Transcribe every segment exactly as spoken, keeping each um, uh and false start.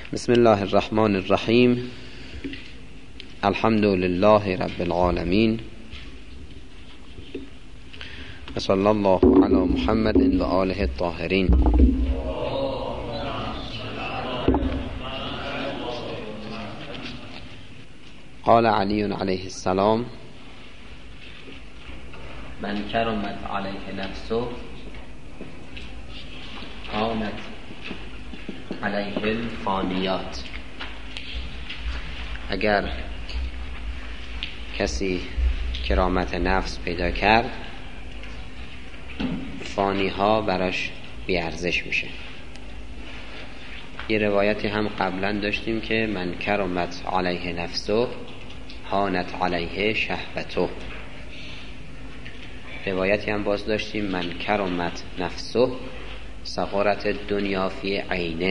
بسم الله الرحمن الرحیم. الحمد لله رب العالمین و صلی الله علی محمد و آله الطاهرین. قال علی علیه السلام: من کرمت علیه نفسه هانت علیه الفانیات. اگر کسی کرامت نفس پیدا کرد، فانی ها براش بیارزش میشه. یه روایتی هم قبلا داشتیم که من کرمت علیه نفسه هانت علیه شهوته. روایتی هم باز داشتیم من کرمت نفسه صغارت دنیا فی عینه.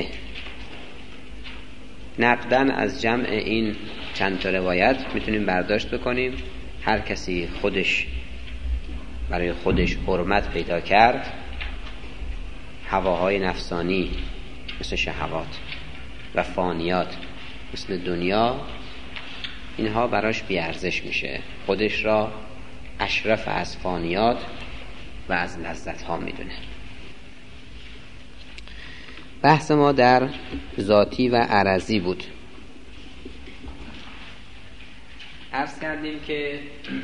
نقدن از جمع این چند تا روایت میتونیم برداشت بکنیم هر کسی خودش برای خودش حرمت پیدا کرد، هواهای نفسانی مثل شهوات و فانیات مثل دنیا، اینها براش بیارزش میشه. خودش را اشرف از فانیات و از لذت ها میدونه. بحث ما در ذاتی و عرضی بود. عرض کردیم که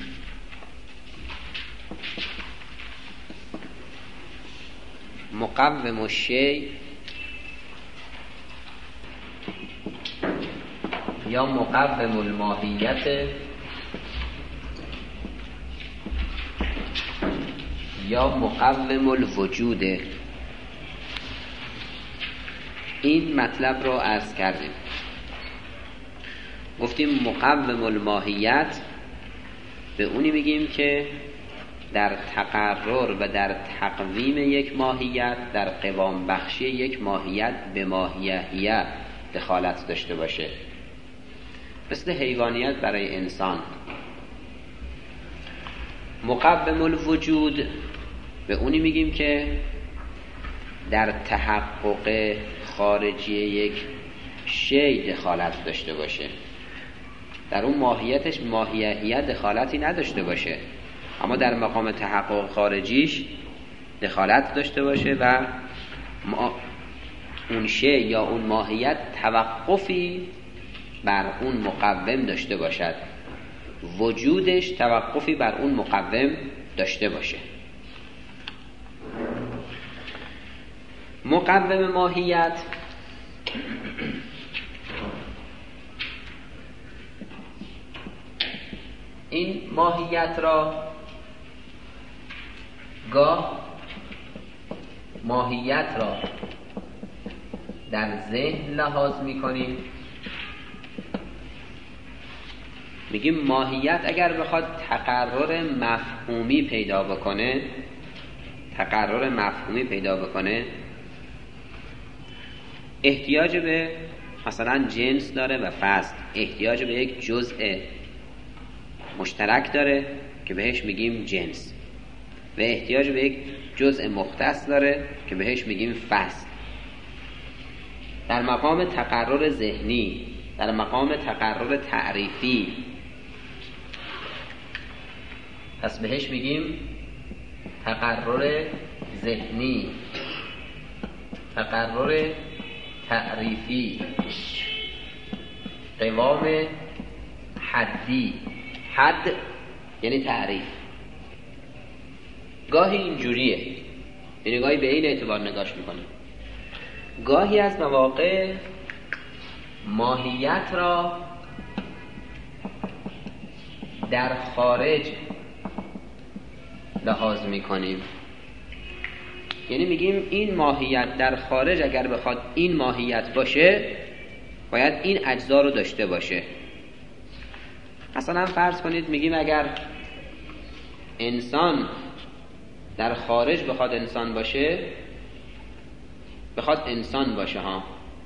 مقوم الشیء یا مقوم الماهیت یا مقوم الوجود، این مطلب رو عرض کردیم. گفتیم مقوم الماهیت به اونی میگیم که در تقرر و در تقویم یک ماهیت، در قوام بخشی یک ماهیت به ماهیه دخالت داشته باشه، مثل حیوانیت برای انسان. مقوم الوجود به اونی میگیم که در تحقق خارجی یک شی دخالت داشته باشه، در اون ماهیتش ماهیت دخالتی نداشته باشه، اما در مقام تحقق خارجیش دخالت داشته باشه و ما اون شی یا اون ماهیت توقفی بر اون مقوم داشته باشد، وجودش توقفی بر اون مقوم داشته باشه. مقوم ماهیت این ماهیت را گاه ماهیت را در ذهن لحاظ می‌کنیم، میگیم ماهیت اگر بخواد تقرر مفهومی پیدا بکنه تقرر مفهومی پیدا بکنه احتیاج به مثلا جنس داره و فصل، احتیاج به یک جزء مشترک داره که بهش میگیم جنس، و احتیاج به یک جزء مختص داره که بهش میگیم فصل. در مقام تقرر ذهنی، در مقام تقرر تعریفی، پس بهش میگیم تقرر ذهنی، تقرر تعریفی، قوام حدی. حد یعنی تعریف. گاهی اینجوریه، یعنی گاهی به این اعتبار نگاش میکنه، گاهی از مواقع ماهیت را در خارج لحاظ میکنیم، یعنی میگیم این ماهیت در خارج اگر بخواد این ماهیت باشه باید این اجزا رو داشته باشه. مثلا فرض کنید میگیم اگر انسان در خارج بخواد انسان باشه، بخواد انسان باشه ها،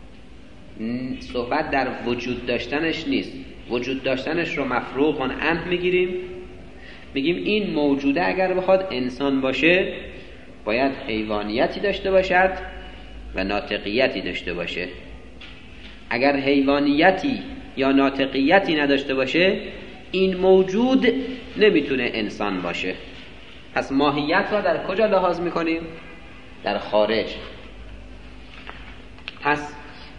صحبت در وجود داشتنش نیست، وجود داشتنش رو مفروغ عنه میگیریم، میگیم این موجوده اگر بخواد انسان باشه باید حیوانیتی داشته باشد و ناطقیتی داشته باشه. اگر حیوانیتی یا ناطقیتی نداشته باشه این موجود نمیتونه انسان باشه. پس ماهیت را در کجا لحاظ میکنیم؟ در خارج. پس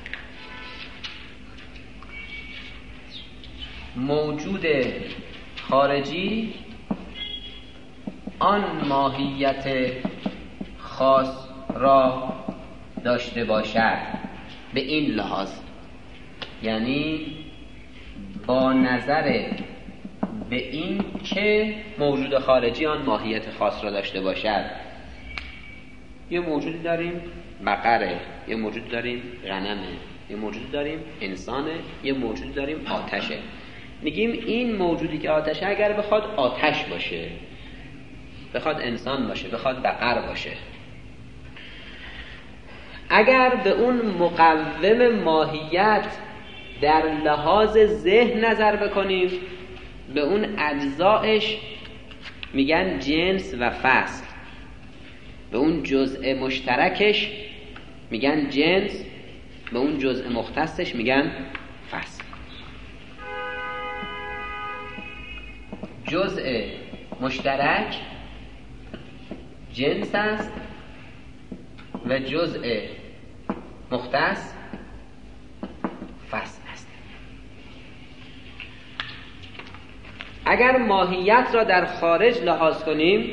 موجود خارجی آن ماهیت خاص را داشته باشد به این لحاظ، یعنی با نظر به این که موجود خارجی آن ماهیت خاص را داشته باشد. یه موجودی داریم بقره، یه موجود داریم غنمه، یه موجود داریم انسانه، یه موجود داریم آتشه. میگیم این موجودی که آتشه اگر بخواد آتش باشه، بخواد انسان باشه، بخواد بقر باشه، اگر به اون مقوم ماهیت در لحاظ ذهن نظر بکنیم به اون اجزایش میگن جنس و فصل، به اون جزء مشترکش میگن جنس، به اون جزء مختصش میگن فصل. جزء مشترک جنس است و جزء مختص فصل است. اگر ماهیت را در خارج لحاظ کنیم،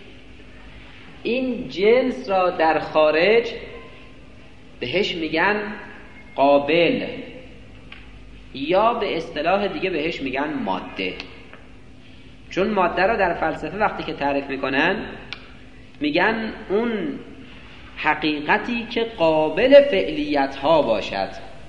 این جنس را در خارج بهش میگن قابل، یا به اصطلاح دیگه بهش میگن ماده. چون ماده را در فلسفه وقتی که تعریف میکنن میگن اون حقیقتی که قابل فعلیت ها باشد،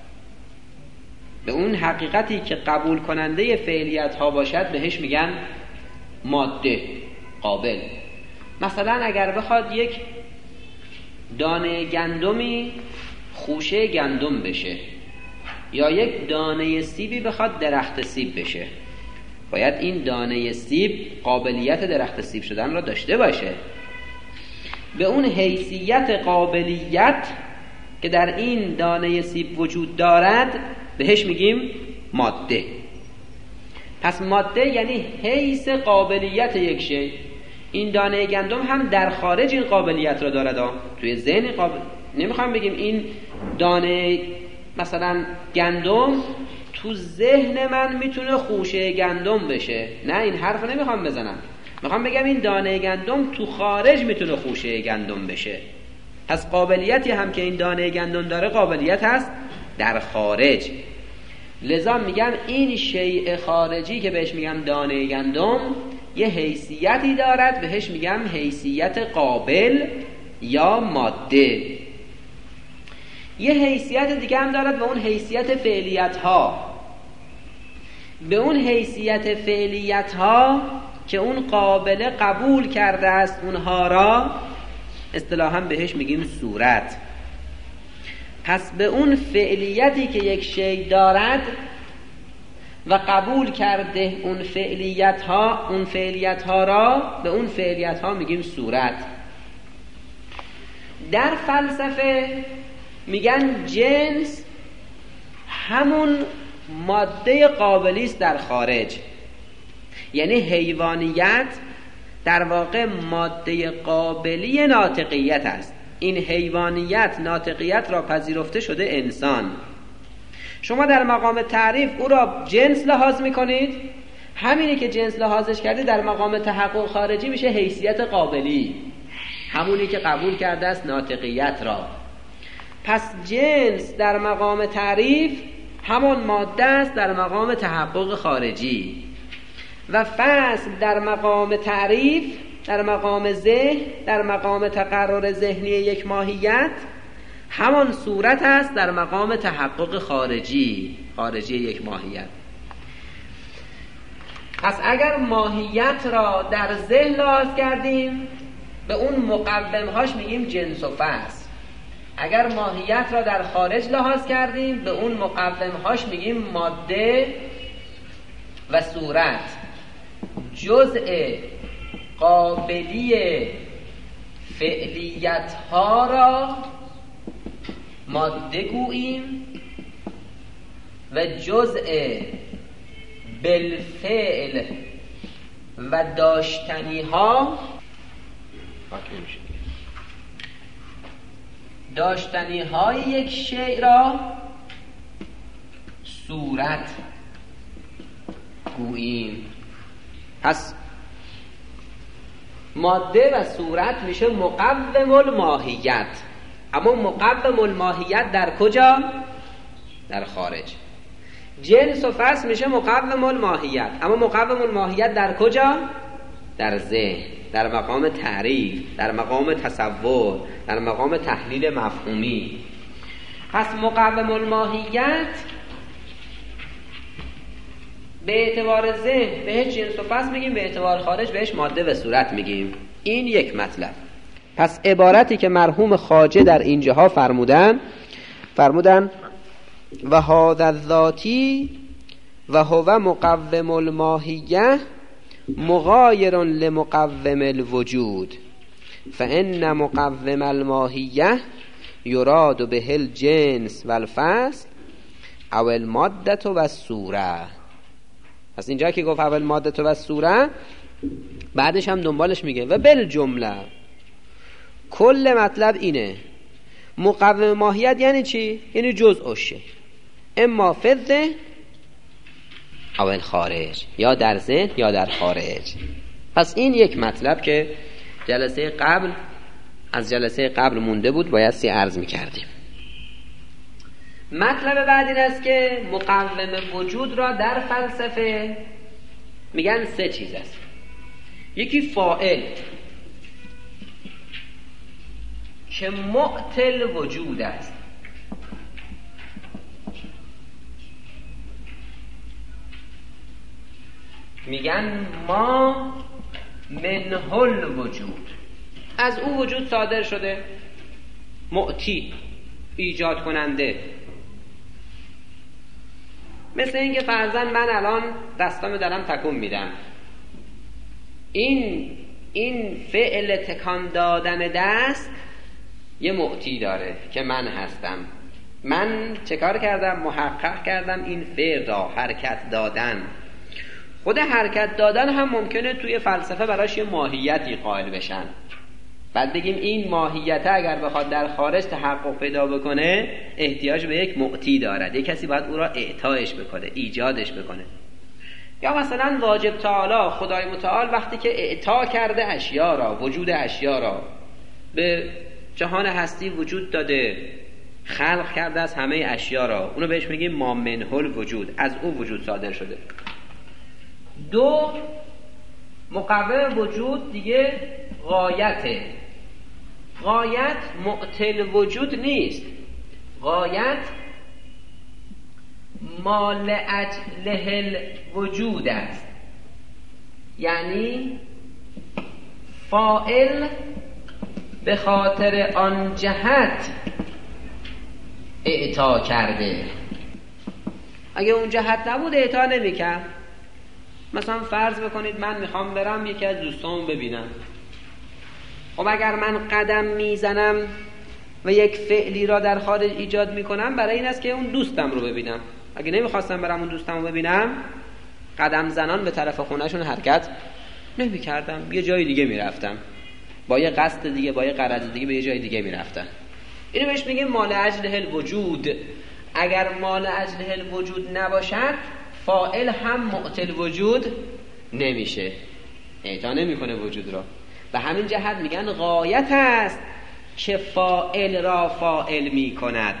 به اون حقیقتی که قبول کننده فعلیت ها باشد بهش میگن ماده قابل. مثلا اگر بخواد یک دانه گندمی خوشه گندم بشه، یا یک دانه سیبی بخواد درخت سیب بشه، باید این دانه سیب قابلیت درخت سیب شدن را داشته باشه. به اون حیثیت قابلیت که در این دانه سیب وجود دارد بهش میگیم ماده. پس ماده یعنی حیث قابلیت یک شی. این دانه گندم هم در خارج این قابلیت را دارد ها. توی ذهن قابل... نمیخوام بگیم این دانه مثلا گندم تو ذهن من میتونه خوشه گندم بشه، نه این حرف نمیخوام بزنم. میخوام بگم این دانه گندم تو خارج میتونه خوشه گندم بشه. پس قابلیتی هم که این دانه گندم داره قابلیت هست در خارج. لذا میگم این شیء خارجی که بهش میگم دانه گندم یه حیثیتی دارد، بهش میگم حیثیت قابل یا ماده. یه حیثیت دیگه هم دارد و اون حیثیت فعلیت ها. به اون حیثیت فعلیت ها که اون قابل قبول کرده است اونها را اصطلاحاً بهش میگیم صورت. پس به اون فعلیتی که یک شی دارد و قبول کرده اون فعلیت ها اون فعلیت ها را به اون فعلیت ها میگیم صورت. در فلسفه میگن جنس همون ماده قابلی است در خارج، یعنی حیوانیت در واقع ماده قابلی ناطقیت است. این حیوانیت ناطقیت را پذیرفته شده انسان. شما در مقام تعریف او را جنس لحاظ میکنید، همینی که جنس لحاظش کرده در مقام تحقق خارجی میشه حیثیت قابلی، همونی که قبول کرده است ناطقیت را. پس جنس در مقام تعریف همون ماده است در مقام تحقق خارجی، و فصل در مقام تعریف در مقام ذهن در مقام تقرر ذهنی یک ماهیت همان صورت است در مقام تحقق خارجی خارجی یک ماهیت. پس اگر ماهیت را در ذهن لحاظ کردیم به اون مقومهاش میگیم جنس و فصل. اگر ماهیت را در خارج لحاظ کردیم به اون مقومهاش میگیم ماده و صورت. جزء قابلی فعلیت ها را ماده گوییم و جزء بالفعل و داشتنی ها داشتنی های یک شیء را صورت گوییم. پس ماده و صورت میشه مقوم الماهیت. اما مقوم الماهیت در کجا؟ در خارج. جنس و فصل میشه مقوم الماهیت، اما مقوم الماهیت در کجا؟ در ذهن، در مقام تعریف، در مقام تصور، در مقام تحلیل مفهومی. پس مقوم الماهیت به اعتبار ذهن بهش جنس و فصل میگیم، به اعتبار خارج بهش ماده و صورت میگیم. این یک مطلب. پس عبارتی که مرحوم خواجه در اینجاها فرمودن فرمودن و هذا الذاتی و هو مقوم الماهیه مغایر لمقوم الوجود فان مقوم الماهیه یراد به الجنس و الفصل او الماده و الصوره. پس اینجا که گفت اول ماده و الصوره، بعدش هم دنبالش میگه و بالجمله. کل مطلب اینه، مقوم ماهیت یعنی چی؟ یعنی جزء شی، اما فی الذهن او الخارج، یا در ذهن یا در خارج. پس این یک مطلب که جلسه قبل از جلسه قبل مونده بود، باید سی عرض میکردیم. مطلب بعد این است که مقوم وجود را در فلسفه میگن سه چیز است. یکی فاعل که معطل وجود است، میگن ما منه الوجود، از او وجود صادر شده، معطی، ایجاد کننده. مثل اینکه فرضاً من الان دستامو دارم تکون میدم، این این فعل تکان دادن دست یه معطی داره که من هستم. من چه کار کردم؟ محقق کردم این فعل را، حرکت دادن. خود حرکت دادن هم ممکنه توی فلسفه براش یه ماهیتی قائل بشن، بعد بگیم این ماهیت اگر بخواد در خارج تحقق پیدا بکنه احتیاج به یک معطی دارد، یک کسی باید او را اعطایش بکنه، ایجادش بکنه. یا مثلا واجب تعالی، خدای متعال وقتی که اعطا کرده اشیا را، وجود اشیا را به جهان هستی وجود داده، خلق کرده از همه اشیا را، اونو بهش میگیم ما منه الوجود، از او وجود صادر شده. دو، مقوم وجود دیگه غایته. غایت معطل وجود نیست، غایت ما لاجله الوجود است. یعنی فاعل به خاطر آن جهت اعطا کرده، اگه اون جهت نبود اعطا نمی‌کرد. مثلا فرض بکنید من میخوام برم یکی از دوستامو ببینم، خب اگر من قدم میزنم و یک فعلی را در خارج ایجاد میکنم برای این است که اون دوستم رو ببینم. اگه نمیخواستم برم اون دوستم رو ببینم، قدم زنان به طرف خونهشون حرکت نمیکردم، یه جای دیگه میرفتم، با یه قصد دیگه، با یه غرض دیگه به یه جای دیگه میرفتم. اینو بهش میگیم مال اجله الوجود. اگر مال اجله الوجود نباشد، فاعل هم معطل وجود نمیشه، اعطا نمیکنه وجود را. به همین جهت میگن غایت است که فاعل را فاعل میکند.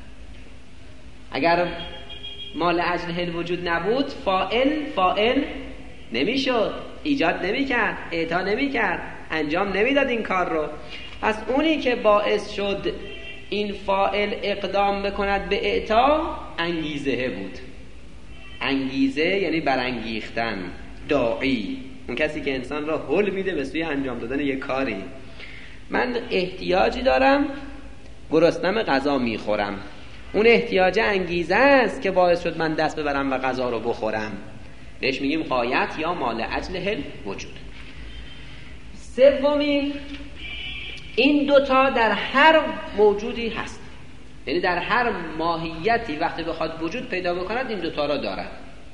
اگر مال اجله الوجود نبود، فاعل فاعل نمیشد، ایجاد نمیکرد، اعطا نمیکرد، انجام نمیداد این کار رو. پس اونی که باعث شد این فاعل اقدام بکند به اعطا، انگیزه بود. انگیزه یعنی برانگیختن، داعی، اون کسی که انسان را حل میده به سوی انجام دادن یک کاری. من احتیاجی دارم، گرسنم، غذا میخورم، اون احتیاج انگیزه است که باعث شد من دست ببرم و غذا رو بخورم. بهش میگیم غایت یا مال اجله الوجود. سومین، این دوتا در هر موجودی هست. یعنی در هر ماهیتی وقتی بخواد وجود پیدا بکند این دوتا را دارد.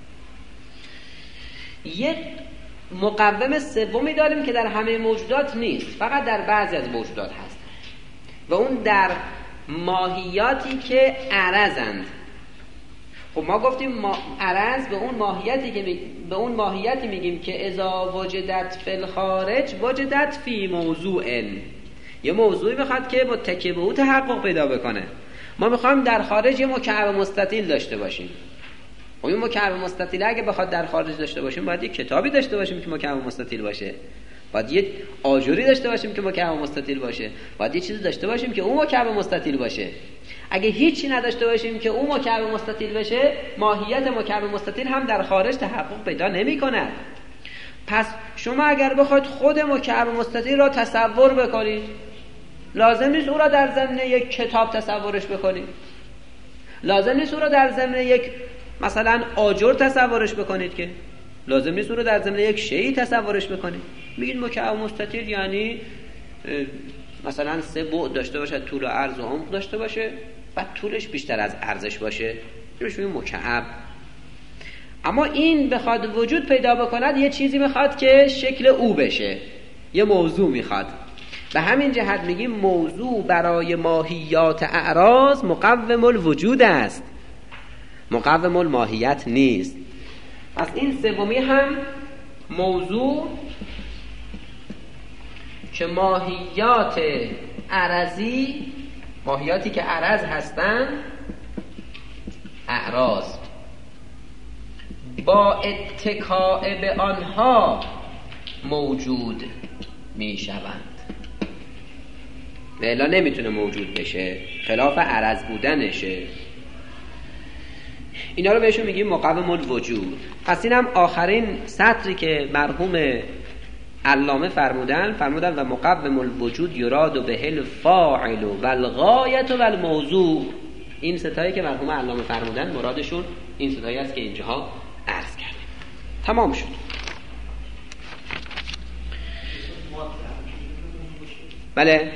یک مقوم سومی داریم که در همه موجودات نیست، فقط در بعضی از موجودات هست و اون در ماهیاتی که عرضند. خب ما گفتیم ما عرض به اون ماهیتی که می... به اون ماهیتی میگیم که اذا وجدت فی الخارج وجدت فی موضوع. یه موضوعی میخواد که متکی به او تحقق پیدا بکنه. ما میخوایم در خارج یه مکعب مستطیل داشته باشیم. و این مکعب مستطیل اگه بخواد در خارج داشته باشیم باید یه کتابی داشته باشیم که مکعب مستطیل باشه، باید یه آجوری داشته باشیم که مکعب مستطیل باشه، باید یه چیزی داشته باشیم که اون مکعب مستطیل باشه. اگه هیچی نداشته باشیم که اون مکعب مستطیل بشه، ماهیت مکعب مستطیل هم در خارج تحقق پیدا نمی‌کند. پس شما اگر بخواید خود مکعب مستطیل را تصور بکنید، لازم نیست او را در ضمن یک کتاب تصورش بکنید، لازم نیست او را در ضمن یک مثلا آجر تصورش بکنید، که لازم نیست او را در ضمن یک شیء تصورش بکنید. میگید مکعب مستطیل یعنی مثلا سه بعد داشته باشه، طول و عرض و عمق داشته باشه، بعد طولش بیشتر از عرضش باشه، روش میگیم مکعب. اما این بخواد وجود پیدا بکند یه چیزی میخواد که شکل او بشه، یه موضوع میخواد. به همین جهت میگیم موضوع برای ماهیات اعراض مقوم الوجود است، مقوم الماهیت نیست. پس این سومی هم موضوع که ماهیات عرضی، ماهیاتی که عرض هستند، اعراض با اتکاء به آنها موجود می شوند. و الا نمیتونه موجود بشه، خلاف عرض بودنشه. اینا رو بهشون میگیم مقوم الوجود. پس اینم آخرین سطری که مرحوم علامه فرمودن فرمودن و مقوم الوجود یراد به الفاعل و الغایت و الموضوع. این ستایی که مرحوم علامه فرمودن مرادشون این ستایی است که اینجاها عرض کردیم. تمام شد. بله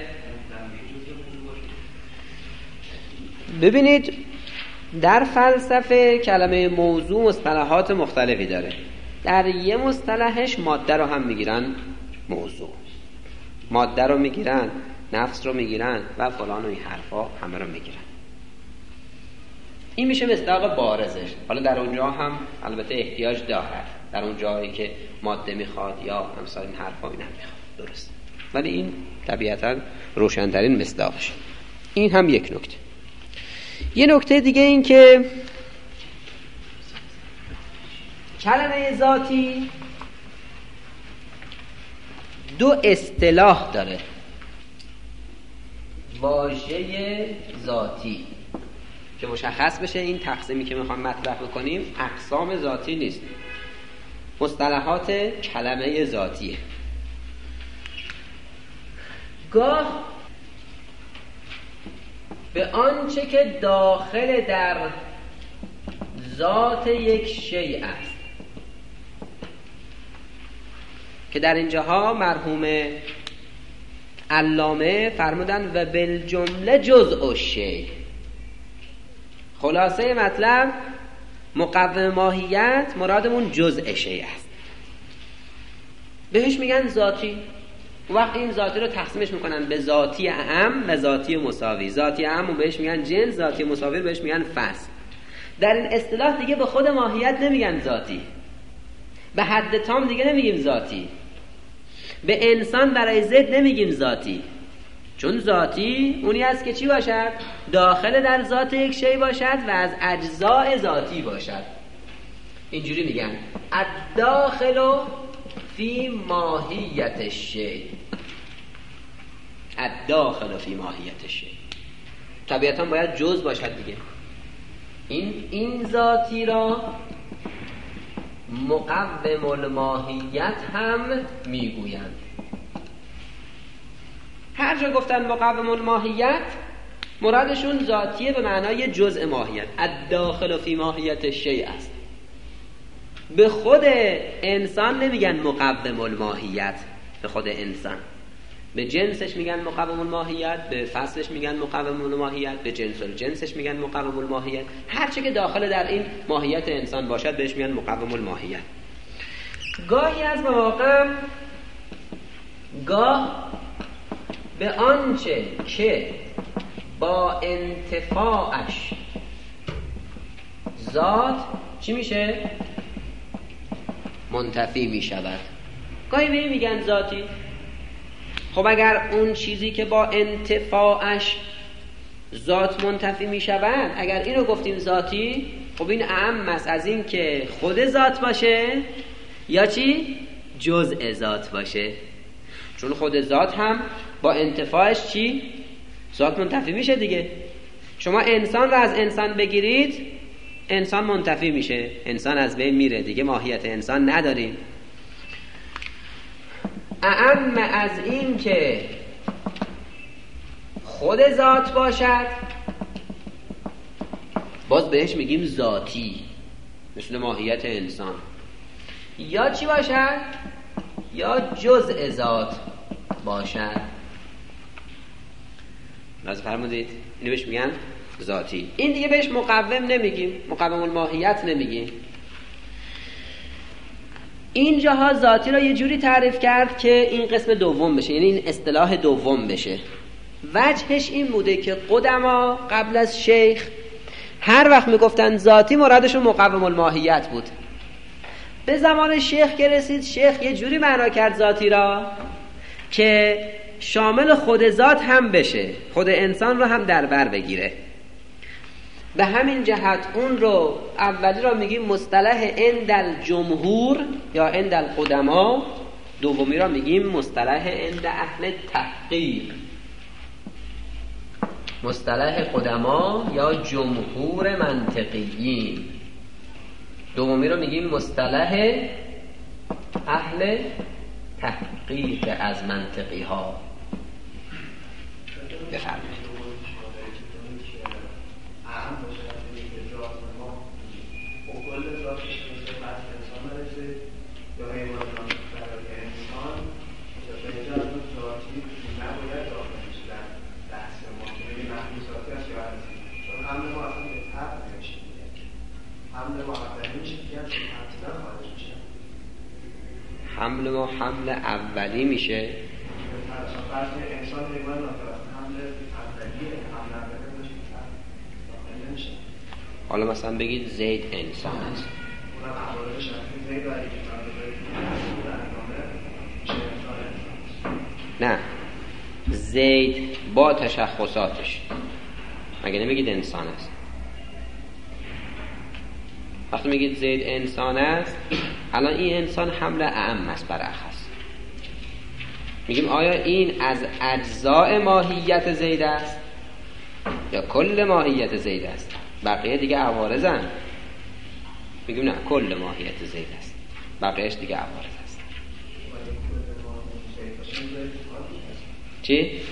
ببینید در فلسفه کلمه موضوع مصطلحات مختلفی داره. در یه مصطلحش ماده رو هم میگیرن موضوع، ماده رو میگیرن، نفس رو میگیرن و فلان و این حرفا همه رو میگیرن. این میشه مصداق بارزش. حالا در اونجا هم البته احتیاج داره، در اون جایی که ماده میخواد یا همسال این حرفا این هم میخواد، درست، ولی این طبیعتا روشن‌ترین مصداقش. این هم یک نکته. یه نکته دیگه این که کلمه ذاتی دو اصطلاح داره. واژه ذاتی که مشخص بشه این تقسیمی که میخوام مطرح بکنیم اقسام ذاتی نیست، مصطلحات کلمه ذاتیه. گاه به آنچه که داخل در ذات یک شیء است، که در اینجاها مرحوم علامه فرمودن و بالجمله جزء الشیء. خلاصه مطلب مقوم ماهیت مرادمون جزء شیء است، بهش میگن ذاتی. وقتی این ذاتی رو تقسیمش میکنن به ذاتی اعم و ذاتی مساوی. ذاتی اعم بهش میگن جنس، ذاتی مساوی بهش میگن فصل. در این اصطلاح دیگه به خود ماهیت نمیگن ذاتی، به حد تام دیگه نمیگیم ذاتی، به انسان برای ضد نمیگیم ذاتی، چون ذاتی اونی است که چی باشد؟ داخل در ذات یک شی باشد و از اجزاء ذاتی باشد. اینجوری میگن الداخل فی ماهیت الشیء، الداخل فی ماهیت الشیء. طبیعتا باید جزء باشد دیگه. این این ذاتی را مقوم الماهیت هم میگویند. هر جا گفتن مقوم الماهیت مرادشون ذاتیه به معنای جزء ماهیت، الداخل فی ماهیت الشیء است. به خود انسان نمیگن مقوم الماهیت، به خود انسان به جنسش میگن مقوم الماهیت، به فصلش میگن مقوم الماهیت، به جنس الجنسش میگن مقوم الماهیت. هر چه که داخل در این ماهیت انسان باشد بهش میگن مقوم الماهیت. گاهی از مواقع گاه به آنچه که با انتفاعش ذات چی میشه؟ منتفی میشود. گاهی به این میگن ذاتی. خب اگر اون چیزی که با انتفاعش ذات منتفی میشود، اگر اینو گفتیم ذاتی، خب این اعم است از این که خود ذات باشه یا چی؟ جزء ذات باشه. چون خود ذات هم با انتفاعش چی؟ ذات منتفی میشه دیگه. شما انسان رو از انسان بگیرید، انسان منتفی میشه، انسان از بین میره دیگه، ماهیت انسان نداریم. اعم از این که خود ذات باشد باز بهش میگیم ذاتی، مثل ماهیت انسان. یا چی باشد؟ یا جزء ذات باشد. لازم فرمودید اینو بهش میگن ذاتی. این دیگه بهش مقوم نمیگیم، مقوم الماهیت نمیگیم. اینجاها ذاتی را یه جوری تعریف کرد که این قسم دوم بشه، یعنی این اصطلاح دوم بشه. وجهش این بوده که قدما قبل از شیخ هر وقت میگفتن ذاتی مرادشون مقوم الماهیت بود. به زمان شیخ که رسید، شیخ یه جوری معنا کرد ذاتی را که شامل خود ذات هم بشه، خود انسان رو هم در بر بگیره. به همین جهت اون رو اولی را میگیم مصطلح عند الجمهور یا عند القدما، دومی را میگیم مصطلح عند اهل تحقیق، مصطلح قدما یا جمهور منطقیین. دومی را میگیم مصطلح اهل تحقیق از منطقی ها. بفرمایید. حمل ما حمل اولی میشه. حالا مثلا بگید زید انسان است. نه، زید با تشخصاتش، مگه نمیگید انسان است؟ وقتی میگید زید انسان است، الان این انسان حمل اعم است بر اخص. میگیم آیا این از اجزاء ماهیت زید است یا کل ماهیت زید است؟ بقیه دیگه عوارضن. میگیم نه، کل ماهیت زید است، بقیهش دیگه عوارض است. چی؟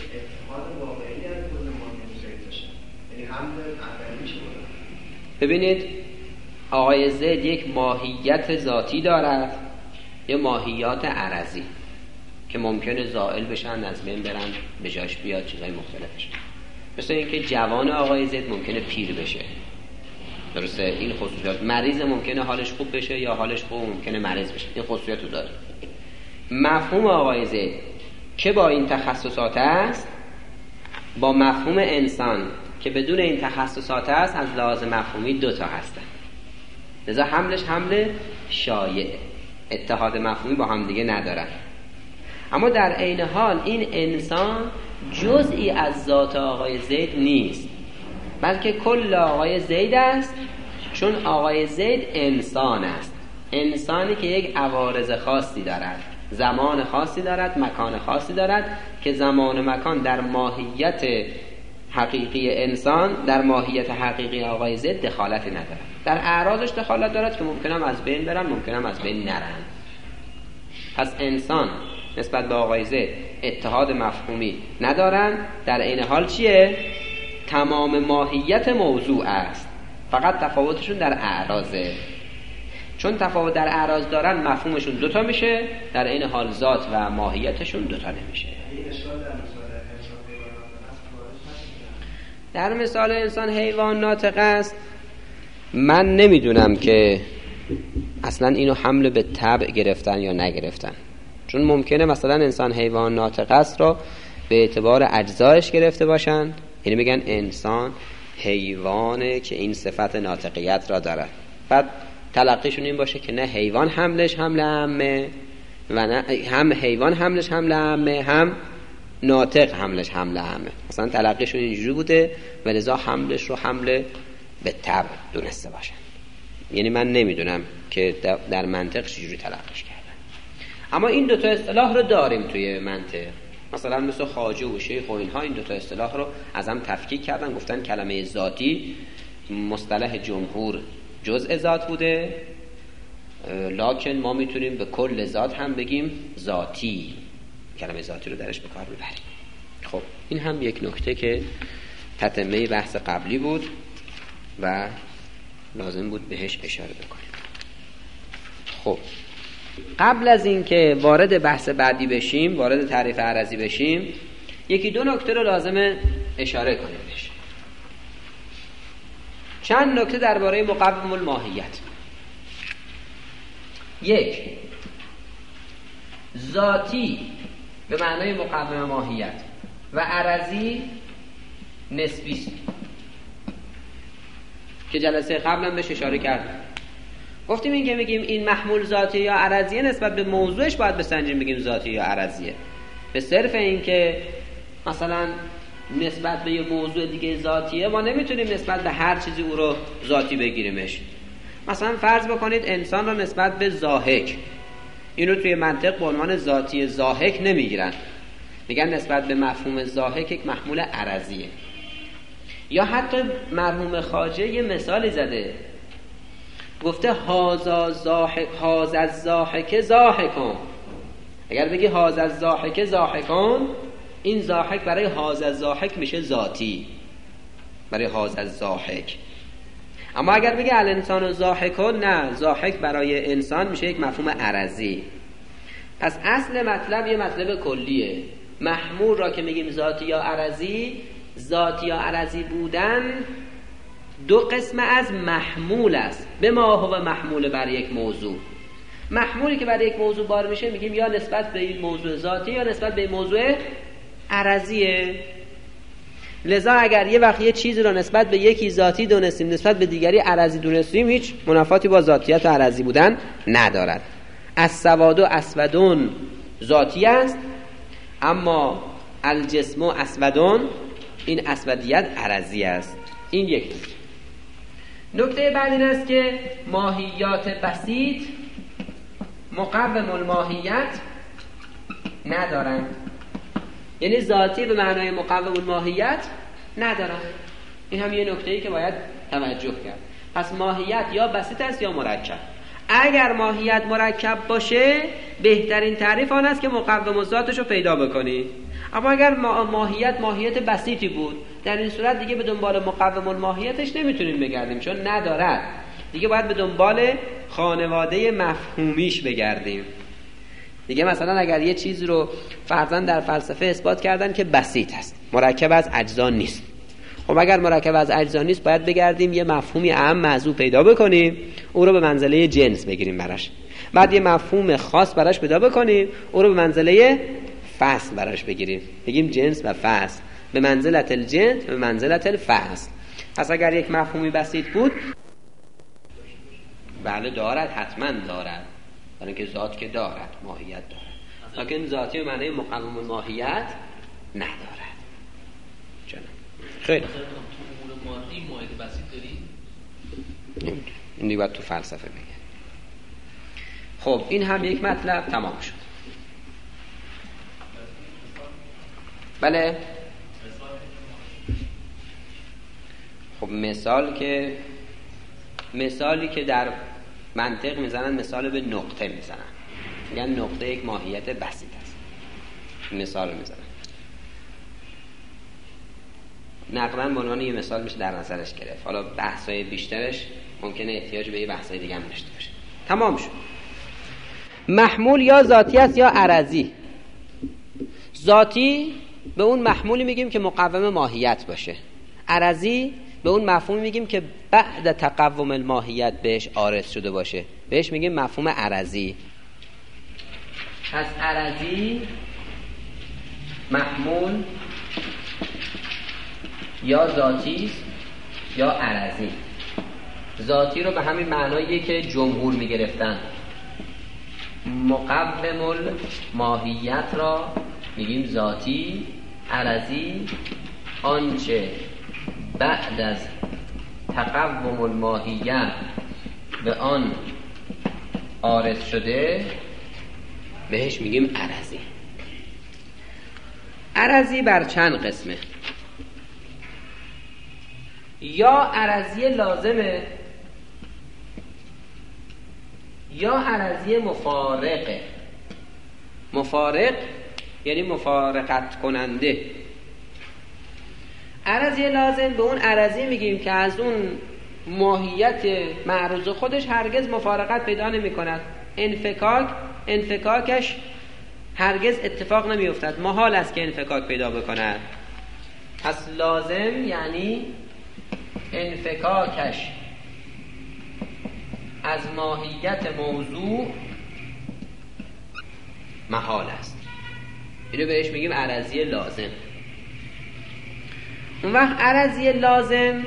ببینید آقای زید یک ماهیت ذاتی دارد، یه ماهیات عرضی که ممکنه زائل بشن، از بین برن، به جاش بیاد چیزای مختلفش. مثل اینکه جوان آقای زید ممکنه پیر بشه، درسته؟ این خصوصیات. مریض ممکنه حالش خوب بشه یا حالش خوب ممکنه مریض بشه، این خصوصیاتو داره. مفهوم آقای زید که با این تخصصات است، با مفهوم انسان که بدون این تخصصات است، از لحاظ مفهومی دوتا هستن. لذا حملش حمل شایع، اتحاد مفهومی با هم دیگه ندارن. اما در عین حال این انسان جزئی از ذات آقای زید نیست، بلکه کل آقای زید است، چون آقای زید انسان است، انسانی که یک عوارض خاصی دارد، زمان خاصی دارد، مکان خاصی دارد که زمان و مکان در ماهیت حقیقی انسان، در ماهیت حقیقی آقای زید دخالتی ندارد. در اعراضش دخالت دارد که ممکنم از بین برن، ممکنم از بین نرن. پس انسان نسبت به آقای زید اتحاد مفهومی ندارن، در عین حال چیه؟ تمام ماهیت موضوع است، فقط تفاوتشون در اعراضه. چون تفاوت در اعراض دارن مفهومشون دوتا میشه، در این حال ذات و ماهیتشون دوتا نمیشه. در مثال انسان حیوان ناطق است، من نمیدونم که اصلا اینو حمل به طبع گرفتن یا نگرفتن، چون ممکنه مثلا انسان حیوان ناطق است رو به اعتبار اجزایش گرفته باشن، یعنی میگن انسان حیوانه که این صفت ناطقیت را دارد، بعد تلقیشون این باشه که نه حیوان حملش حمل عامه و نه هم حیوان حملش حمل عامه هم ناطق حملش حمل عامه، مثلا تلقیشون اینجوری بوده و لذا حملش رو حمل به طبع دونسته باشن. یعنی من نمیدونم که در منطق چجوری تلقیش کردن، اما این دوتا اصطلاح رو داریم توی منطق. مثلا مثل خواجه و شیخ و اینها این دوتا اصطلاح رو از هم تفکیک کردن، گفتن کلمه ذاتی مصطلح جمهور جزء ذات بوده، لکن ما میتونیم به کل ذات هم بگیم ذاتی، کلمه ذاتی رو درش به کار ببریم. خب این هم یک نکته که تتمه بحث قبلی بود و لازم بود بهش اشاره بکنیم. خب قبل از این که وارد بحث بعدی بشیم، وارد تعریف عرضی بشیم، یکی دو نکته رو لازمه اشاره کنیم بهش. چند نکته درباره مقوم الماهیت. یک، ذاتی به معنای مقوم ماهیت و عرضی نسبی است که جلسه قبلا بهش اشاره کردیم. گفتیم این که میگیم این محمول ذاتی یا عرضیه، نسبت به موضوعش باید بسنجیم بگیم ذاتی یا عرضیه. به صرف این که مثلا نسبت به یه موضوع دیگه ذاتیه، ما نمیتونیم نسبت به هر چیزی او رو ذاتی بگیریمش. مثلا فرض بکنید انسان رو نسبت به ضاحک، اینو توی منطق به عنوان ذاتی ضاحک نمیگیرن، میگن نسبت به مفهوم ضاحک یک محمول عرضیه. یا حتی مرحوم خواجه یه مثالی زده، گفته هازا ضاحک هازا ضاحک ضاحکون. اگر بگی هازا ضاحک ضاحکون، این ضاحک برای هازا ضاحک میشه ذاتی، برای هازا ضاحک. اما اگر بگی الانسان ضاحکون، نه، ضاحک برای انسان میشه یک مفهوم عرضی. پس اصل مطلب یه مطلب کلیه. محمول را که میگیم ذاتی یا عرضی، ذاتی یا عرضی بودن دو قسم از محمول است، به ما هو محمول بر یک موضوع. محمولی که بر یک موضوع بار میشه میگیم یا نسبت به این موضوع ذاتی یا نسبت به این موضوع عرضیه. لذا اگر یه وقت یه چیزی رو نسبت به یکی ذاتی دونستیم، نسبت به دیگری عرضی دونستیم، هیچ منافاتی با ذاتیت و عرضی بودن ندارد. السواد و اسودون ذاتی است، اما الجسم و اسودون، این اسودیت عرضی است. این یک نکته. نکته بعد این است که ماهیات بسیط مقوم الماهیت ندارند، یعنی ذاتی به معنای مقوم الماهیت ندارند. این هم یه نکته‌ای که باید توجه کرد. پس ماهیت یا بسیط است یا مرکب. اگر ماهیت مرکب باشه، بهترین تعریف آن است که مقوم ذاتش رو پیدا بکنی. اما اگر ماهیت ماهیت بسیطی بود، در این صورت دیگه به دنبال مقوم الماهیتش نمیتونیم بگردیم، چون ندارد. دیگه باید به دنبال خانواده مفهومیش بگردیم. دیگه مثلا اگر یه چیز رو فرضاً در فلسفه اثبات کردن که بسیط است، مرکب از اجزا نیست، خب اگر مرکب از اجزا نیست، باید بگردیم یه مفهومی اعم از او پیدا بکنیم، او رو به منزله جنس بگیریم براش. بعد یه مفهوم خاص براش پیدا بکنیم، او رو به منزله فصل براش بگیریم، بگیم جنس و فصل، به منزلت الجنس به منزلت الفصل. پس اگر یک مفهومی بسیط بود، بله دارد، حتما دارد، برای که ذات که دارد، ماهیت دارد، لیکن ذاتی به معنی مقوم ماهیت ندارد. چرا؟ خیلی مثلا تو امور مادی ماهیت بسیط داری؟ این دیگه باید تو فلسفه بگه. خب این هم یک مطلب تمام شد. بله. خب مثال که مثالی که در منطق میزنن، مثال به نقطه میزنن، میگن نقطه یک ماهیت بسیط است، مثال میزنن. نقلا به عنوان یه مثال میشه در نظرش گرفت. حالا بحث‌های بیشترش ممکنه احتیاج به یه بحث‌های دیگه هم داشته باشه. تمام شد. محمول یا ذاتی است یا عرضی. ذاتی به اون محمولی میگیم که مقوم ماهیت باشه، عرضی به اون مفهومی میگیم که بعد تقوم الماهیت بهش عارض شده باشه، بهش میگیم مفهوم عرضی. پس عرضی محمول یا ذاتی یا عرضی. ذاتی رو به همین معناییه که جمهور میگرفتن، مقوم الماهیت را میگیم ذاتی، عرضی آنچه بعد از تقوم الماهیت به آن عارض شده بهش میگیم عرضی. عرضی بر چند قسمه؟ یا عرضی لازمه یا عرضی مفارقه. مفارق یعنی مفارقت کننده. عرضی لازم به اون عرضی میگیم که از اون ماهیت معروض خودش هرگز مفارقت پیدا نمی کند، انفکاک انفکاکش هرگز اتفاق نمی افتد، محال است که انفکاک پیدا بکند. پس لازم یعنی انفکاکش از ماهیت موضوع محال است. اینو بهش میگیم عرضی لازم. اون وقت عرضی لازم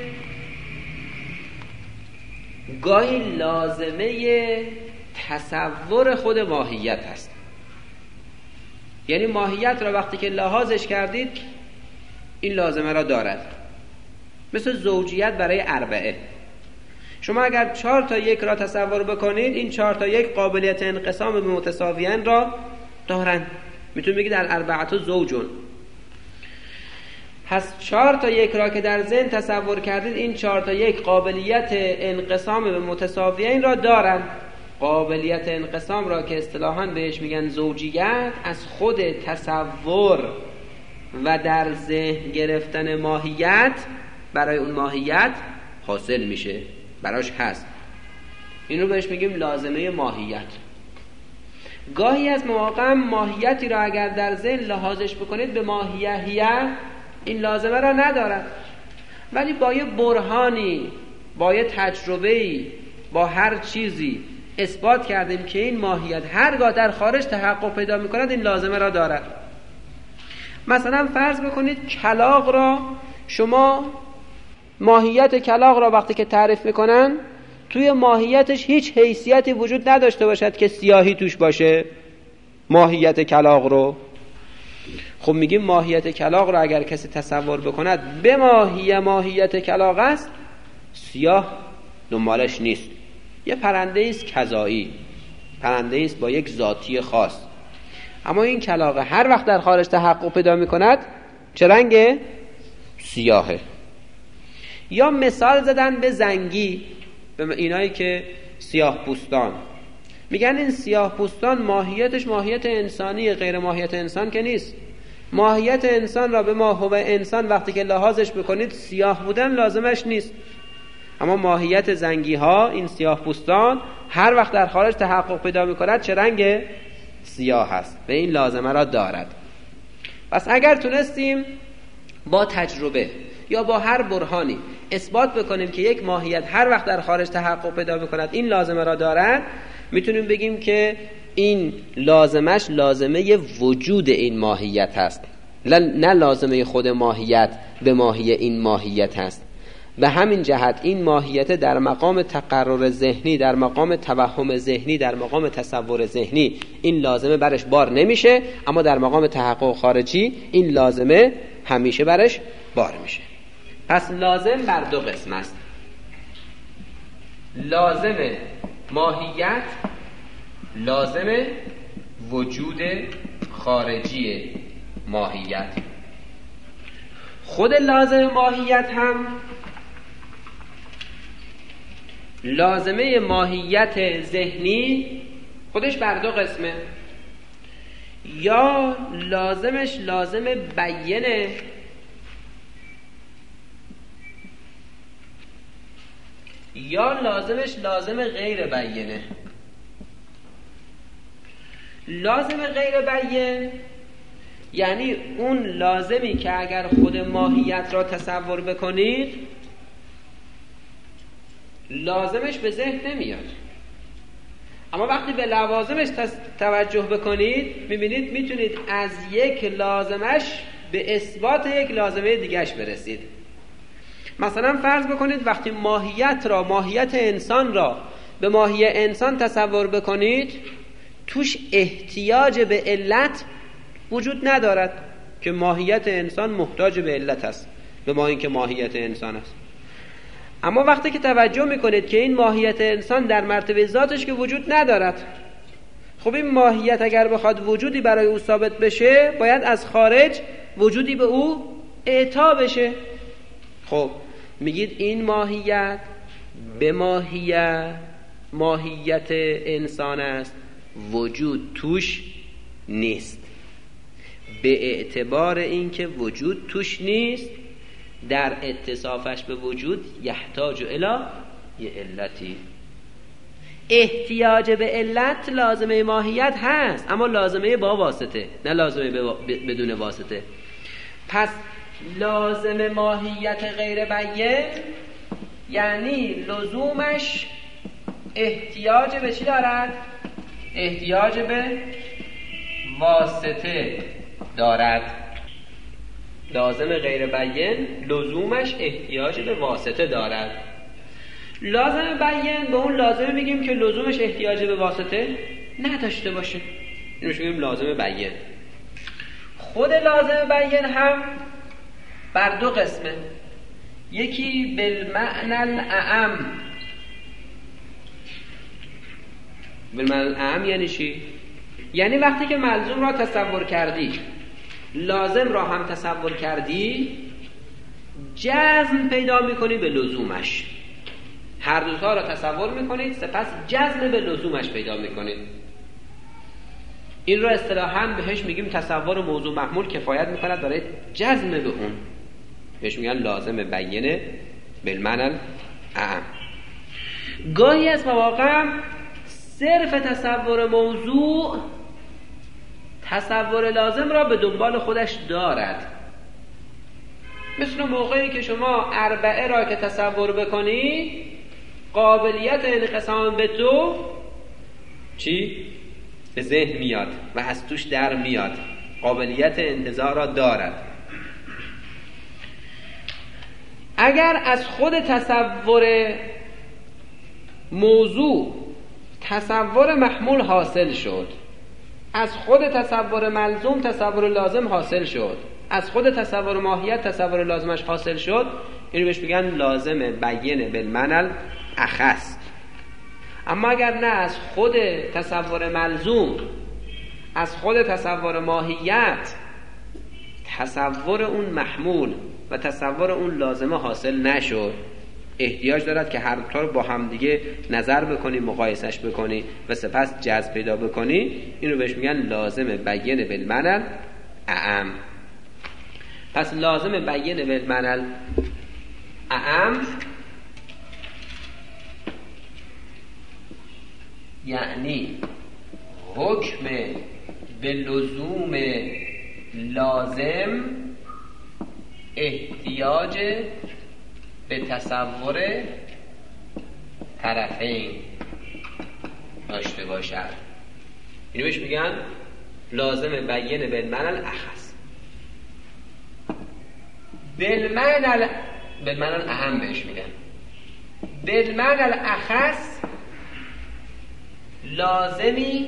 گاهی لازمه تصور خود ماهیت هست. یعنی ماهیت را وقتی که لحاظش کردید این لازمه را دارد. مثل زوجیت برای اربعه، شما اگر چهار تا یک را تصور بکنید، این چهار تا یک قابلیت انقسام به متساویین را دارند. میتونید بگید الاربعه زوجون. پس چهار تا یک را که در ذهن تصور کردید، این چهار تا یک قابلیت انقسام به متساویین را دارند. قابلیت انقسام را که اصطلاحاً بهش میگن زوجیت، از خود تصور و در ذهن گرفتن ماهیت برای اون ماهیت حاصل میشه، براش هست. این رو بهش میگیم لازمه ماهیت. گاهی از مواقع ماهیتی را اگر در ذهن لحاظش بکنید به ماهیه، این لازمه را ندارد، ولی با یه برهانی، با یه تجربه‌ای، با هر چیزی اثبات کردیم که این ماهیت هرگاه در خارج تحقق پیدا میکند این لازمه را دارد. مثلا فرض بکنید کلاغ را، شما ماهیت کلاغ را وقتی که تعریف میکنن توی ماهیتش هیچ حیثیتی وجود نداشته باشد که سیاهی توش باشه ماهیت کلاغ رو. خب میگیم ماهیت کلاغ را اگر کسی تصور بکند به ماهی ماهیت کلاغ است، سیاه دنبالش نیست، یه پرنده است کذایی، پرنده است با یک ذاتی خاص. اما این کلاغ هر وقت در خارج تحقق پیدا میکند چه رنگه؟ سیاهه. یا مثال زدن به زنگی، به اینایی که سیاه پوستان، میگن این سیاه پوستان ماهیتش ماهیت انسانی، غیر ماهیت انسان که نیست. ماهیت انسان را به ما هو انسان وقتی که لحاظش بکنید سیاه بودن لازمش نیست. اما ماهیت زنگی ها، این سیاه پوستان، هر وقت در خارج تحقق پیدا میکند چه رنگه؟ سیاه هست، به این لازمه را دارد. پس اگر تونستیم با تجربه یا با هر برهانی اثبات بکنیم که یک ماهیت هر وقت در خارج تحقق پیدا بکند این لازمه را دارد، میتونیم بگیم که این لازمش لازمه وجود این ماهیت هست، نه لازمه خود ماهیت به ماهی این ماهیت هست. و همین جهت این ماهیت در مقام تقرر ذهنی، در مقام توهم ذهنی، در مقام تصور ذهنی این لازمه برش بار نمیشه، اما در مقام تحقق خارجی این لازمه همیشه برش بار میشه. پس لازم بر دو قسم است: لازم ماهیت، لازم وجود خارجی ماهیت. خود لازم ماهیت هم لازمه ماهیت ذهنی خودش بر دو قسمه: یا لازمش لازم بیینه، یا لازمش لازم غیر بیینه. لازم غیر بیان یعنی اون لازمی که اگر خود ماهیت را تصور بکنید لازمش به ذهن نمیاد، اما وقتی به لوازمش توجه بکنید میبینید میتونید از یک لازمش به اثبات یک لازمه دیگهش برسید. مثلا فرض بکنید وقتی ماهیت را ماهیت انسان را به ماهی انسان تصور بکنید توش احتیاج به علت وجود ندارد که ماهیت انسان محتاج به علت است به ما اینکه ماهیت انسان است. اما وقتی که توجه میکنید که این ماهیت انسان در مرتبه ذاتش که وجود ندارد، خب این ماهیت اگر بخواد وجودی برای او ثابت بشه باید از خارج وجودی به او اعطا بشه. خب میگید این ماهیت به ماهیت ماهیت انسان است، وجود توش نیست. به اعتبار اینکه وجود توش نیست در اتصافش به وجود یحتاج الی یه علتی. احتیاج به علت لازمه ماهیت هست اما لازمه با واسطه، نه لازمه بدون واسطه. پس لازم ماهیت غیر بیان یعنی لزومش احتیاج به چی دارد؟ احتیاج به واسطه دارد. لازم غیر بیان لزومش احتیاج به واسطه دارد. لازم بیان به اون لازم میگیم که لزومش احتیاج به واسطه نداشته باشه، اینو میگیم لازم بیان. خود لازم بیان هم بر دو قسمه، یکی بالمعنى الاعم. بالمعنى الاعم یعنی چی؟ یعنی وقتی که ملزوم را تصور کردی لازم را هم تصور کردی جزم پیدا میکنی به لزومش. هر دوتا را تصور میکنید سپس جزم به لزومش پیدا میکنید. این را اصطلاحاً بهش میگیم تصور موضوع محمول کفایت میکند برای جزم به اون، بهش میگن لازم بیانه بالمعنى الاعم. گاهی از مواقع صرف تصور موضوع تصور لازم را به دنبال خودش دارد. مثل موقعی که شما اربعه را که تصور بکنی قابلیت انقسام به دو چی؟ به ذهن میاد و از توش در میاد، قابلیت انتزاع را دارد. اگر از خود تصور موضوع تصور محمول حاصل شد، از خود تصور ملزوم تصور لازم حاصل شد، از خود تصور ماهیت تصور لازمش حاصل شد، اینو بهش میگن لازم بیان بالمعنى الاخص. اما اگر نه از خود تصور ملزوم از خود تصور ماهیت تصور اون محمول و تصور اون لازمه حاصل نشد، احتیاج دارد که هر دوتا رو با هم دیگه نظر بکنی، مقایسش بکنی و سپس جذب پیدا بکنی. اینو بهش میگن لازم بیان بالمعنى اعم. پس لازم بیان بالمعنى اعم یعنی حکم به لزوم لازم احتیاج به تصور طرفین داشته باشد. اینو بهش میگن لازم بیان بالمعنى الاخص. بالمعنى بالمعنى الاهم بهش میگن. بالمعنى الاخص لازمی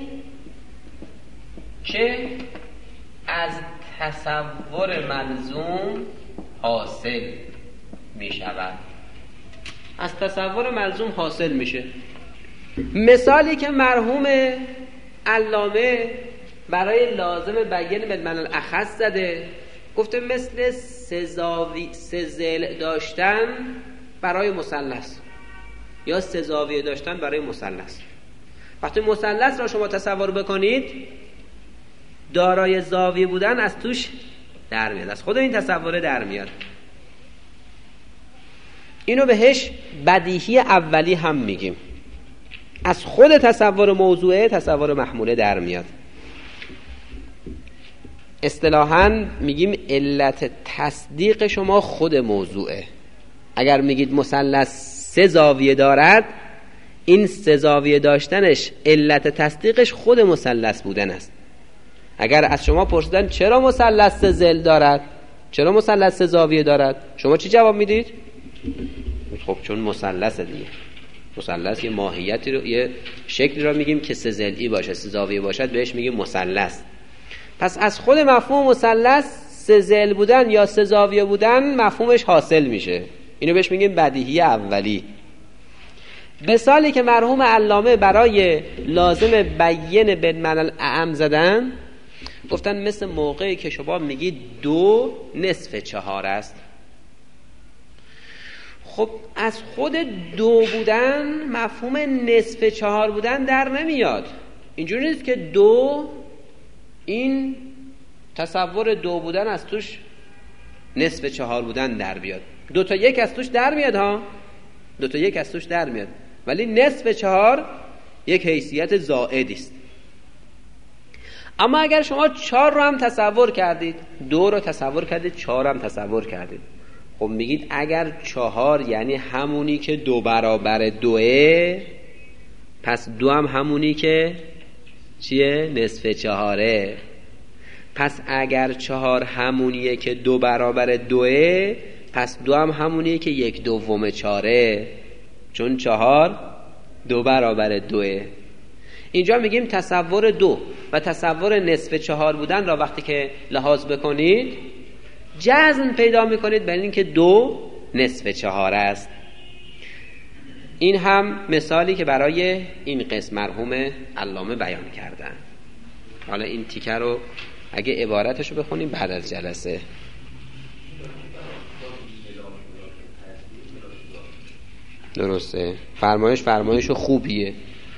که از تصور ملزوم حاصل می شود. از تصور ملزوم حاصل میشه. مثالی که مرحوم علامه برای لازم بیان بالمعنى الاخص زده، گفته مثل سزاوی سزل داشتن برای مثلث یا سزاویه داشتن برای مثلث. وقتی مثلث را شما تصور بکنید دارای زاویه بودن از توش در میاد، از خود این تصوره در میاد. اینو بهش بدیهی اولی هم میگیم. از خود تصور موضوعه تصور محموله در میاد. اصطلاحاً میگیم علت تصدیق شما خود موضوعه. اگر میگید مثلث سه زاویه دارد، این سه زاویه داشتنش علت تصدیقش خود مثلث بودن است. اگر از شما پرسیدن چرا مثلث سه ضلع دارد، چرا مثلث سه زاویه دارد، شما چی جواب میدید؟ خب چون مثلث دیگه. مثلث یه ماهیتی رو، یه شکلی رو میگیم که سه ضلعی باشه، سه زاویه باشد، بهش میگیم مثلث. پس از خود مفهوم مثلث سه ضلع بودن یا سه زاویه بودن مفهومش حاصل میشه. اینو بهش میگیم بدیهی اولی. مثالی که مرحوم علامه برای لازم بیین بالمعنی الاعم زدن، گفتن مثل موقعی که شما میگید دو نصف چهار است. خب از خود دو بودن مفهوم نصف چهار بودن در نمیاد. اینجوری نیست که دو، این تصور دو بودن از توش نصف چهار بودن در بیاد. دو تا یک از توش در میاد ها، دو تا یک از توش در میاد، ولی نصف چهار یک حیثیت زائدی است. اما اگر شما چهار رو هم تصور کردید، دو رو تصور کردید، چهار هم تصور کردید، خب میگید اگر چهار یعنی همونی که دو برابر دوه، پس دو هم همونی که چیه؟ نصف چهاره. پس اگر چهار همونیه که دو برابر دوه، پس دو هم همونیه که یک دوم چهاره، چون چهار دو برابر دوه. اینجا میگیم تصور دو و تصور نصف چهار بودن را وقتی که لحاظ بکنید جزم پیدا میکنید بر این که دو نصف چهار است. این هم مثالی که برای این قسم مرحوم علامه بیان کردن. حالا این تیکه رو اگه عبارتشو بخونیم بعد از جلسه. درسته، فرمایش فرمایش خوبیه.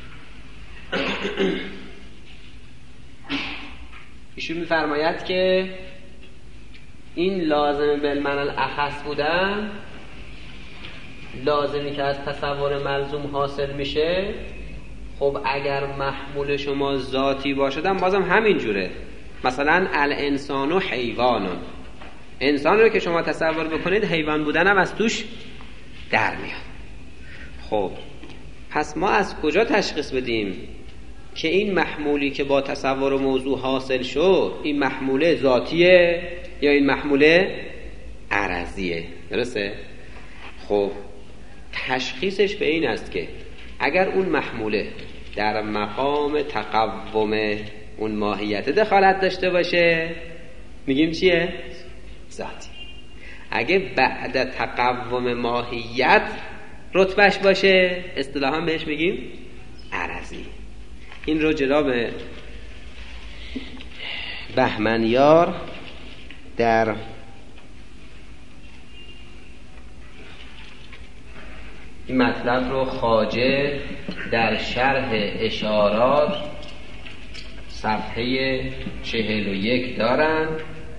ایشون میفرماید که این لازم بالمعنی الاخص بودن، لازمی که از تصور ملزوم حاصل میشه، خب اگر محمول شما ذاتی باشد هم بازم همین جوره. مثلا الانسان و حیوان، انسان رو که شما تصور بکنید حیوان بودن هم از توش در میاد. خب پس ما از کجا تشخیص بدیم که این محمولی که با تصور و موضوع حاصل شد این محموله ذاتیه یا این محموله عرضیه؟ درسته؟ خب تشخیصش به این است که اگر اون محموله در مقام تقوم اون ماهیت دخالت داشته باشه میگیم چیه؟ ذاتی. اگه بعد تقوم ماهیت رتبهش باشه اصطلاحاً بهش میگیم عرضی. این رو جناب بهمنیار در این مطلب رو خواجه در شرح اشارات صفحه چهل و یک دارن،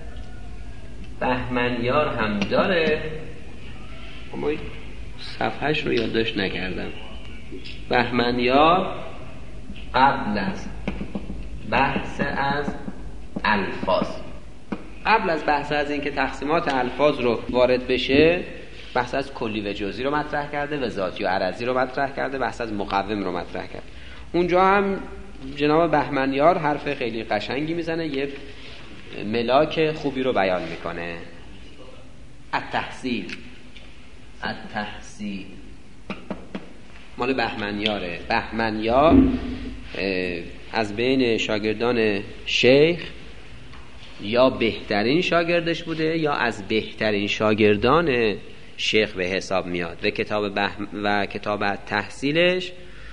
بهمنیار هم داره، اما صفحهش رو یادداشت نکردم. بهمنیار قبل از بحث از الفاظ، قبل از بحث از این که تقسیمات الفاظ رو وارد بشه، بحث از کلی و جزئی رو مطرح کرده و ذاتی و عرضی رو مطرح کرده، بحث از مقوم رو مطرح کرده. اونجا هم جناب بهمنیار حرف خیلی قشنگی میزنه، یه ملاک خوبی رو بیان میکنه. التحصیل، التحصیل مال بهمنیاره. بهمنیار از بین شاگردان شیخ یا بهترین شاگردش بوده یا از بهترین شاگردان شیخ به حساب میاد و کتاب بهم و کتاب تحصیلش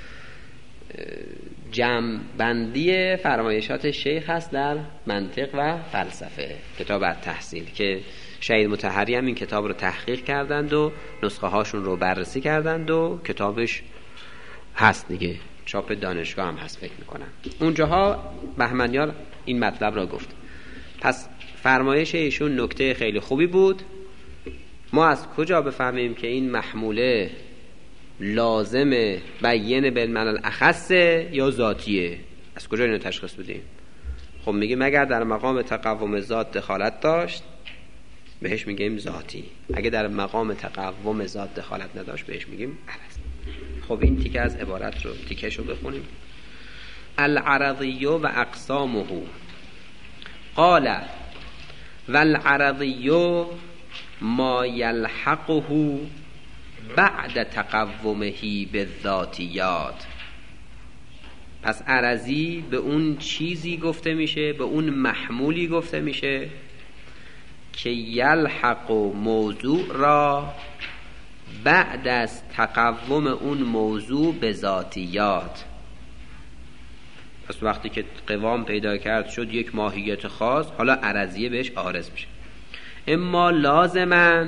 جمع بندی فرمایشات شیخ هست در منطق و فلسفه. کتاب تحصیل که شهید مطهری هم این کتاب رو تحقیق کردند و نسخه هاشون رو بررسی کردند و کتابش هست دیگه، چاپ دانشگاه هم هست فکر میکنم. اونجاها بهمنیار این مطلب را گفت. پس فرمایش ایشون نکته خیلی خوبی بود. ما از کجا بفهمیم که این محموله لازم بیین بالمعنی الاخص یا ذاتیه؟ از کجا اینو تشخیص بدیم؟ خب میگه مگر در مقام تقوم ذات دخالت داشت، بهش میگیم ذاتی. اگه در مقام تقوم ذات دخالت نداشت بهش میگیم عرض. خب این تیکه از عبارت رو تیکه‌شو بخونیم. العرضی و اقسامه قال والعرضی ما یلحقه بعد تقومه بالذاتیات. پس عرضی به اون چیزی گفته میشه، به اون محمولی گفته میشه که یلحق موضوع را بعد از تقوم اون موضوع به ذاتیات. پس وقتی که قوام پیدا کرد شد یک ماهیت خاص، حالا عرضیه بهش عارض میشه. اما لازما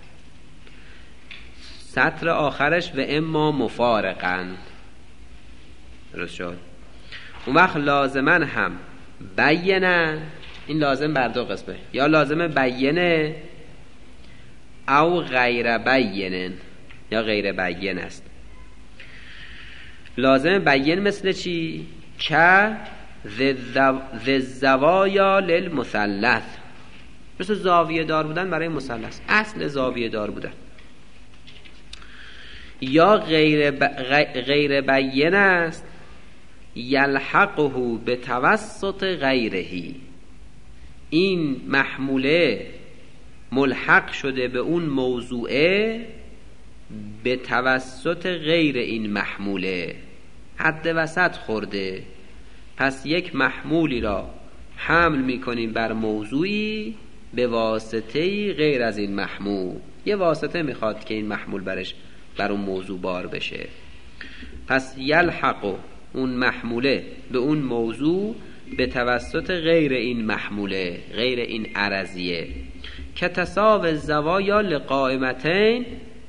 سطر آخرش و اما مفارقا. درست شد؟ اون وقت لازما هم بیانه، این لازم بر دو قسمه، یا لازم بیانه او غیر بیانه، یا غیر بیان است. لازم بیان مثل چی؟ که ذی الزوایا للمثلث، مثل زاویه دار بودن برای مثلث، اصل زاویه دار بودن. یا غیر ب... غیر بیان است یلحقه به توسط غیرهی، این محموله ملحق شده به اون موضوعه به توسط غیر این محموله، حد وسط خورده. پس یک محمولی را حمل میکنیم بر موضوعی به واسطه غیر از این محمول، یه واسطه میخواد که این محمول برش بر اون موضوع بار بشه. پس یلحق اون محموله به اون موضوع به توسط غیر این محموله، غیر این عرضیه. که تساو الزوایا لقائمتین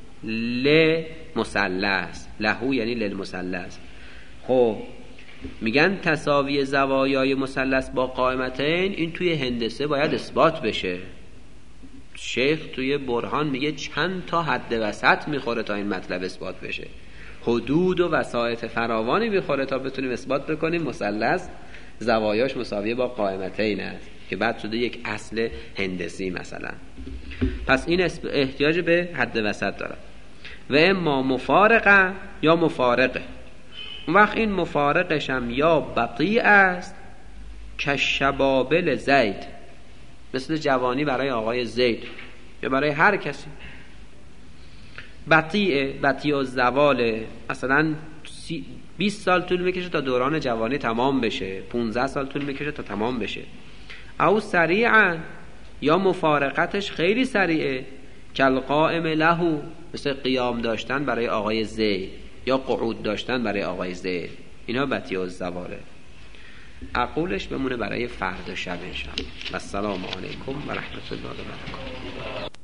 لمثلث، لهو یعنی للمثلث. خب میگن تساوی زوایای مثلث با قائمتین، این توی هندسه باید اثبات بشه. شیخ توی برهان میگه چند تا حد وسط میخوره تا این مطلب اثبات بشه، حدود و وسایط فراوانی میخوره تا بتونیم اثبات بکنیم مثلث زوایاش مساویه با قائمتین است، که بعد شده یک اصل هندسی مثلا. پس این احتیاج به حد وسط داره. و اما مفارقه یا مفارقه، اون وقت این مفارقش هم یا بطیء است که شبابل زید، مثل جوانی برای آقای زید یا برای هر کسی. بطیء بطیء الزوال، مثلا بیست سال طول میکشه تا دوران جوانی تمام بشه، پانزده سال طول میکشه تا تمام بشه. او سریعا، یا مفارقتش خیلی سریعه، کل قائم له، مثل قیام داشتن برای آقای زید یا قعود داشتن برای آقای زید. اینا بطیء الزواله. اقولش بمونه برای فردا شب انشاءالله. السلام علیکم و رحمت الله و برکاته.